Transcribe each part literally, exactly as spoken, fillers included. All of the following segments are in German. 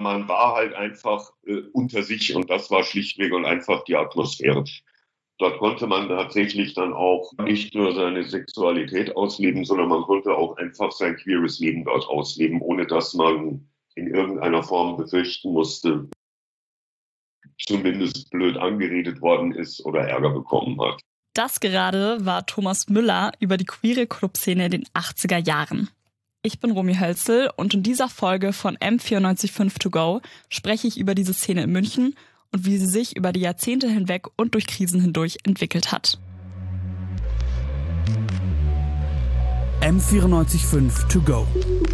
Man war halt einfach äh, unter sich und das war schlichtweg und einfach die Atmosphäre. Dort konnte man tatsächlich dann auch nicht nur seine Sexualität ausleben, sondern man konnte auch einfach sein queeres Leben dort ausleben, ohne dass man in irgendeiner Form befürchten musste, zumindest blöd angeredet worden ist oder Ärger bekommen hat. Das gerade war Thomas Müller über die queere Clubszene in den achtziger Jahren. Ich bin Romy Hölzel und in dieser Folge von M vierundneunzig Komma fünf To Go spreche ich über diese Szene in München und wie sie sich über die Jahrzehnte hinweg und durch Krisen hindurch entwickelt hat. M vierundneunzig Komma fünf To Go.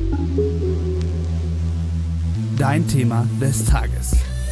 Dein Thema des Tages.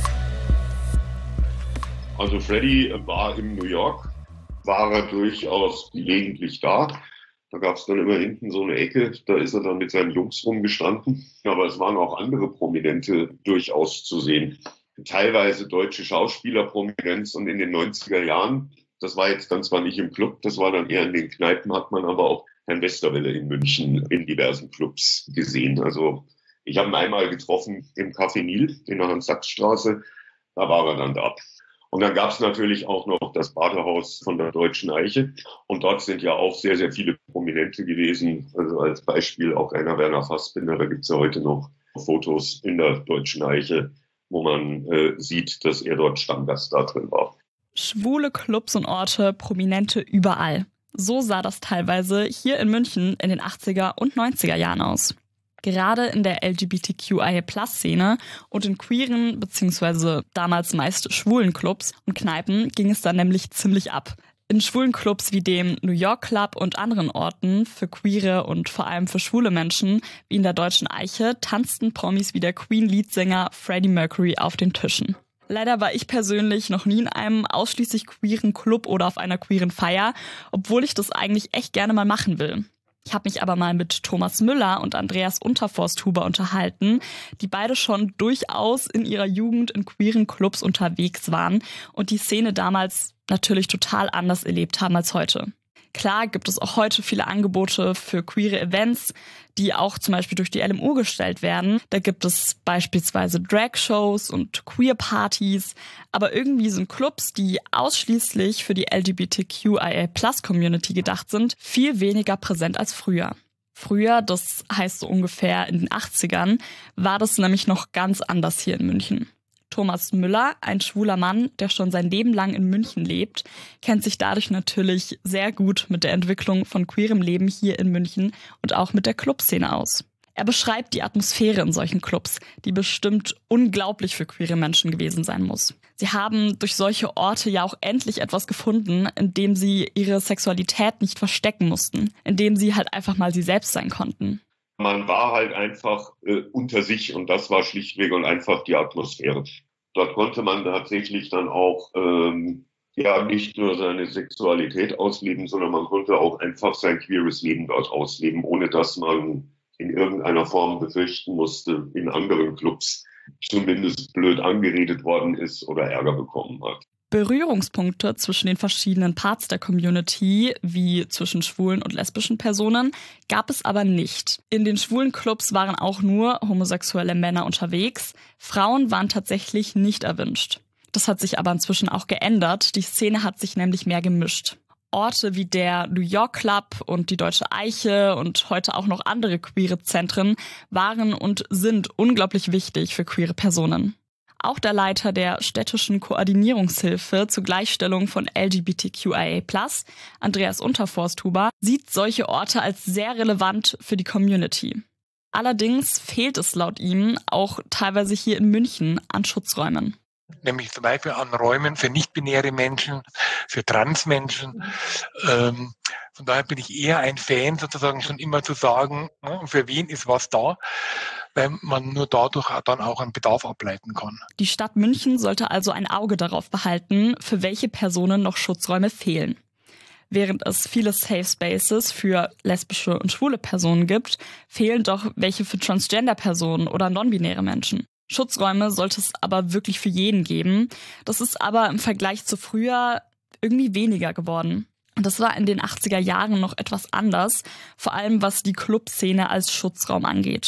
Also Freddy war in New York, war er durchaus gelegentlich da. Da gab es dann immer hinten so eine Ecke, da ist er dann mit seinen Jungs rumgestanden. Aber es waren auch andere Prominente durchaus zu sehen. Teilweise deutsche Schauspielerprominenz und in den neunziger Jahren, das war jetzt dann zwar nicht im Club, das war dann eher in den Kneipen, hat man aber auch Herrn Westerwelle in München in diversen Clubs gesehen. Also ich habe ihn einmal getroffen im Café Nil in der Hans-Sachs-Straße, da war er dann da. Und dann gab es natürlich auch noch das Badehaus von der Deutschen Eiche. Und dort sind ja auch sehr, sehr viele Prominente gewesen. Also als Beispiel auch Rainer Werner Fassbinder. Da gibt es ja heute noch Fotos in der Deutschen Eiche, wo man äh, sieht, dass er dort Stammgast da drin war. Schwule Clubs und Orte, Prominente überall. So sah das teilweise hier in München in den achtziger und neunziger Jahren aus. Gerade in der L G B T Q I A Plus Szene und in queeren bzw. damals meist schwulen Clubs und Kneipen ging es dann nämlich ziemlich ab. In schwulen Clubs wie dem New York Club und anderen Orten für queere und vor allem für schwule Menschen wie in der Deutschen Eiche tanzten Promis wie der Queen-Leadsänger Freddie Mercury auf den Tischen. Leider war ich persönlich noch nie in einem ausschließlich queeren Club oder auf einer queeren Feier, obwohl ich das eigentlich echt gerne mal machen will. Ich habe mich aber mal mit Thomas Müller und Andreas Unterforsthuber unterhalten, die beide schon durchaus in ihrer Jugend in queeren Clubs unterwegs waren und die Szene damals natürlich total anders erlebt haben als heute. Klar gibt es auch heute viele Angebote für queere Events, die auch zum Beispiel durch die L M U gestellt werden. Da gibt es beispielsweise Drag-Shows und Queer-Partys. Aber irgendwie sind Clubs, die ausschließlich für die L G B T Q I A Plus Community gedacht sind, viel weniger präsent als früher. Früher, das heißt so ungefähr in den achtzigern, war das nämlich noch ganz anders hier in München. Thomas Müller, ein schwuler Mann, der schon sein Leben lang in München lebt, kennt sich dadurch natürlich sehr gut mit der Entwicklung von queerem Leben hier in München und auch mit der Clubszene aus. Er beschreibt die Atmosphäre in solchen Clubs, die bestimmt unglaublich für queere Menschen gewesen sein muss. Sie haben durch solche Orte ja auch endlich etwas gefunden, in dem sie ihre Sexualität nicht verstecken mussten, in dem sie halt einfach mal sie selbst sein konnten. Man war halt einfach äh, unter sich und das war schlichtweg und einfach die Atmosphäre. Dort konnte man tatsächlich dann auch ähm, ja nicht nur seine Sexualität ausleben, sondern man konnte auch einfach sein queeres Leben dort ausleben, ohne dass man in irgendeiner Form befürchten musste, in anderen Clubs zumindest blöd angeredet worden ist oder Ärger bekommen hat. Berührungspunkte zwischen den verschiedenen Parts der Community, wie zwischen schwulen und lesbischen Personen, gab es aber nicht. In den schwulen Clubs waren auch nur homosexuelle Männer unterwegs. Frauen waren tatsächlich nicht erwünscht. Das hat sich aber inzwischen auch geändert. Die Szene hat sich nämlich mehr gemischt. Orte wie der New York Club und die Deutsche Eiche und heute auch noch andere queere Zentren waren und sind unglaublich wichtig für queere Personen. Auch der Leiter der städtischen Koordinierungshilfe zur Gleichstellung von L G B T Q I A plus, Andreas Unterforsthuber, sieht solche Orte als sehr relevant für die Community. Allerdings fehlt es laut ihm auch teilweise hier in München an Schutzräumen. Nämlich zum Beispiel an Räumen für nicht-binäre Menschen, für Transmenschen. Ähm, von daher bin ich eher ein Fan, sozusagen schon immer zu sagen, für wen ist was da, weil man nur dadurch dann auch einen Bedarf ableiten kann. Die Stadt München sollte also ein Auge darauf behalten, für welche Personen noch Schutzräume fehlen. Während es viele Safe Spaces für lesbische und schwule Personen gibt, fehlen doch welche für Transgender-Personen oder non-binäre Menschen. Schutzräume sollte es aber wirklich für jeden geben. Das ist aber im Vergleich zu früher irgendwie weniger geworden. Und das war in den achtziger Jahren noch etwas anders, vor allem was die Clubszene als Schutzraum angeht.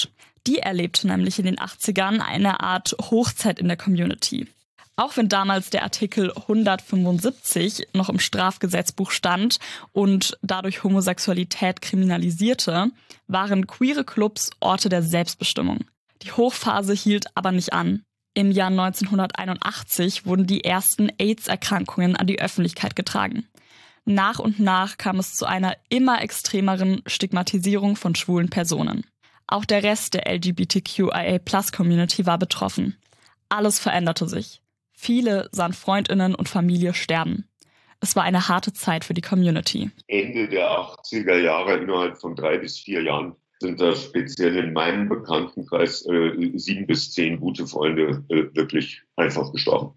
Die erlebte nämlich in den achtzigern eine Art Hochzeit in der Community. Auch wenn damals der Artikel hundertfünfundsiebzig noch im Strafgesetzbuch stand und dadurch Homosexualität kriminalisierte, waren queere Clubs Orte der Selbstbestimmung. Die Hochphase hielt aber nicht an. Im Jahr neunzehnhunderteinundachtzig wurden die ersten AIDS-Erkrankungen an die Öffentlichkeit getragen. Nach und nach kam es zu einer immer extremeren Stigmatisierung von schwulen Personen. Auch der Rest der L G B T Q I A Plus Community war betroffen. Alles veränderte sich. Viele sahen Freundinnen und Familie sterben. Es war eine harte Zeit für die Community. Ende der achtziger Jahre, innerhalb von drei bis vier Jahren, sind da speziell in meinem Bekanntenkreis äh, sieben bis zehn gute Freunde äh, wirklich einfach gestorben.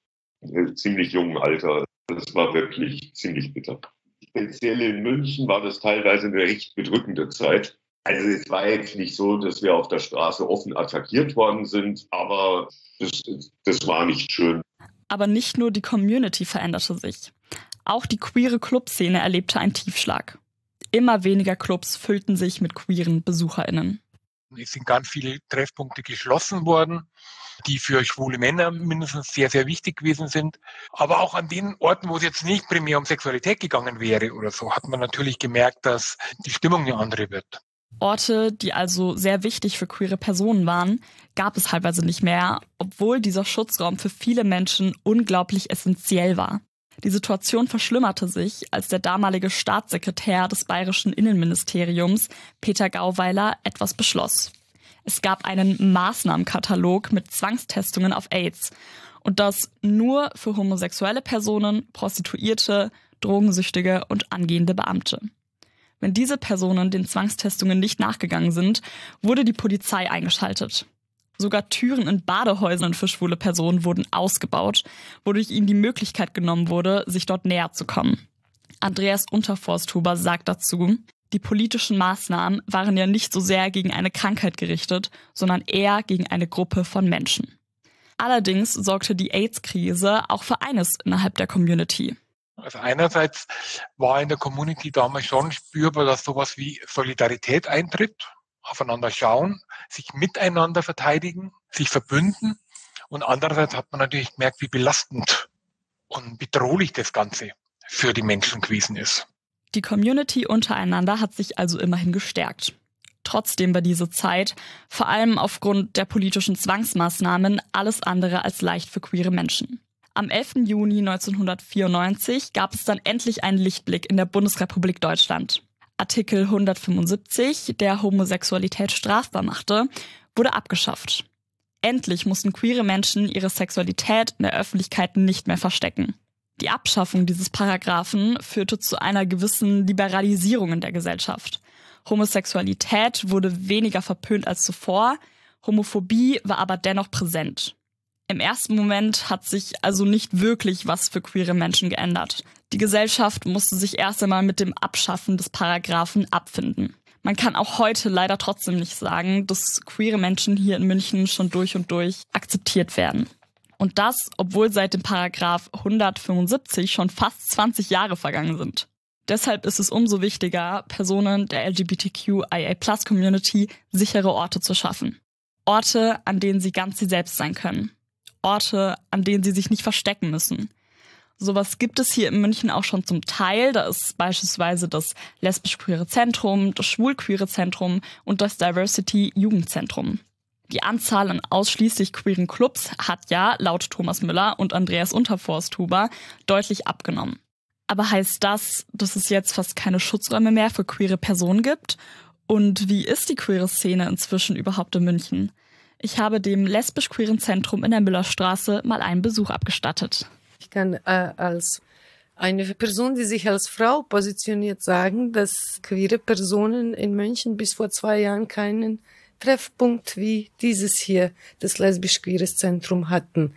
Äh, ziemlich jungen Alter. Das war wirklich ziemlich bitter. Speziell in München war das teilweise eine recht bedrückende Zeit. Also es war jetzt nicht so, dass wir auf der Straße offen attackiert worden sind, aber das, das war nicht schön. Aber nicht nur die Community veränderte sich. Auch die queere Clubszene erlebte einen Tiefschlag. Immer weniger Clubs füllten sich mit queeren BesucherInnen. Es sind ganz viele Treffpunkte geschlossen worden, die für schwule Männer mindestens sehr, sehr wichtig gewesen sind. Aber auch an den Orten, wo es jetzt nicht primär um Sexualität gegangen wäre oder so, hat man natürlich gemerkt, dass die Stimmung eine andere wird. Orte, die also sehr wichtig für queere Personen waren, gab es teilweise nicht mehr, obwohl dieser Schutzraum für viele Menschen unglaublich essentiell war. Die Situation verschlimmerte sich, als der damalige Staatssekretär des Bayerischen Innenministeriums, Peter Gauweiler, etwas beschloss. Es gab einen Maßnahmenkatalog mit Zwangstestungen auf AIDS. Und das nur für homosexuelle Personen, Prostituierte, Drogensüchtige und angehende Beamte. Wenn diese Personen den Zwangstestungen nicht nachgegangen sind, wurde die Polizei eingeschaltet. Sogar Türen in Badehäusern für schwule Personen wurden ausgebaut, wodurch ihnen die Möglichkeit genommen wurde, sich dort näher zu kommen. Andreas Unterforsthuber sagt dazu, die politischen Maßnahmen waren ja nicht so sehr gegen eine Krankheit gerichtet, sondern eher gegen eine Gruppe von Menschen. Allerdings sorgte die AIDS-Krise auch für eines innerhalb der Community. Also einerseits war in der Community damals schon spürbar, dass sowas wie Solidarität eintritt, aufeinander schauen, sich miteinander verteidigen, sich verbünden. Und andererseits hat man natürlich gemerkt, wie belastend und bedrohlich das Ganze für die Menschen gewesen ist. Die Community untereinander hat sich also immerhin gestärkt. Trotzdem war diese Zeit, vor allem aufgrund der politischen Zwangsmaßnahmen, alles andere als leicht für queere Menschen. Am elften Juni neunzehnhundertvierundneunzig gab es dann endlich einen Lichtblick in der Bundesrepublik Deutschland. Artikel hundertfünfundsiebzig, der Homosexualität strafbar machte, wurde abgeschafft. Endlich mussten queere Menschen ihre Sexualität in der Öffentlichkeit nicht mehr verstecken. Die Abschaffung dieses Paragraphen führte zu einer gewissen Liberalisierung in der Gesellschaft. Homosexualität wurde weniger verpönt als zuvor, Homophobie war aber dennoch präsent. Im ersten Moment hat sich also nicht wirklich was für queere Menschen geändert. Die Gesellschaft musste sich erst einmal mit dem Abschaffen des Paragraphen abfinden. Man kann auch heute leider trotzdem nicht sagen, dass queere Menschen hier in München schon durch und durch akzeptiert werden. Und das, obwohl seit dem Paragraph hundertfünfundsiebzig schon fast zwanzig Jahre vergangen sind. Deshalb ist es umso wichtiger, Personen der L G B T Q I A Plus Community sichere Orte zu schaffen. Orte, an denen sie ganz sie selbst sein können. Orte, an denen sie sich nicht verstecken müssen. Sowas gibt es hier in München auch schon zum Teil. Da ist beispielsweise das lesbisch-queere Zentrum, das schwul-queere Zentrum und das Diversity-Jugendzentrum. Die Anzahl an ausschließlich queeren Clubs hat ja, laut Thomas Müller und Andreas Unterforsthuber, deutlich abgenommen. Aber heißt das, dass es jetzt fast keine Schutzräume mehr für queere Personen gibt? Und wie ist die queere Szene inzwischen überhaupt in München? Ich habe dem lesbisch-queeren Zentrum in der Müllerstraße mal einen Besuch abgestattet. Ich kann äh, als eine Person, die sich als Frau positioniert, sagen, dass queere Personen in München bis vor zwei Jahren keinen Treffpunkt wie dieses hier, das lesbisch-queeres Zentrum, hatten.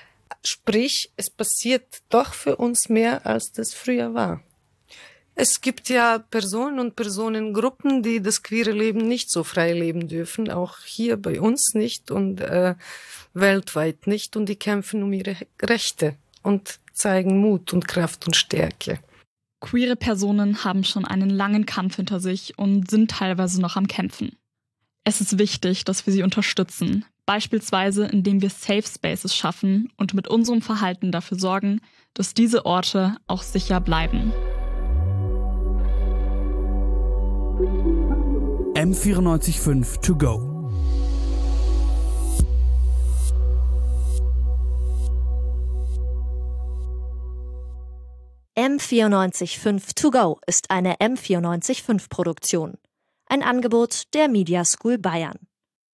Sprich, es passiert doch für uns mehr, als das früher war. Es gibt ja Personen und Personengruppen, die das queere Leben nicht so frei leben dürfen, auch hier bei uns nicht und äh, weltweit nicht, und die kämpfen um ihre Rechte und zeigen Mut und Kraft und Stärke. Queere Personen haben schon einen langen Kampf hinter sich und sind teilweise noch am Kämpfen. Es ist wichtig, dass wir sie unterstützen, beispielsweise indem wir Safe Spaces schaffen und mit unserem Verhalten dafür sorgen, dass diese Orte auch sicher bleiben. M vierundneunzig Komma fünf to go. M vierundneunzig Komma fünf to go ist eine M vierundneunzig Komma fünf Produktion. Ein Angebot der Media School Bayern.